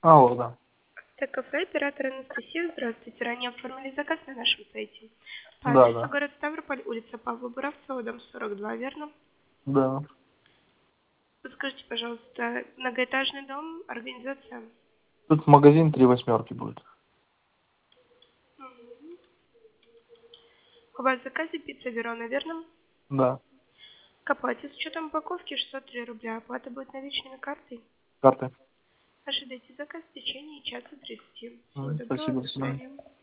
Алло, да. Это кафе, оператор Анастасия. Здравствуйте. Ранее оформили заказ на нашем сайте. По Да, адресу да. город Ставрополь, улица Павла Буравцева, дом 42, верно? Да. Подскажите, пожалуйста, многоэтажный дом, организация? Тут магазин 3 8 будет. Мгм. У вас в заказе пицца Верона, верно? Да. К оплате с учетом упаковки 603 рубля. Оплата будет наличными картой. Карты. Ожидайте заказ в течение часа 30. Всего доброго, Спасибо, до до свидания. свидания.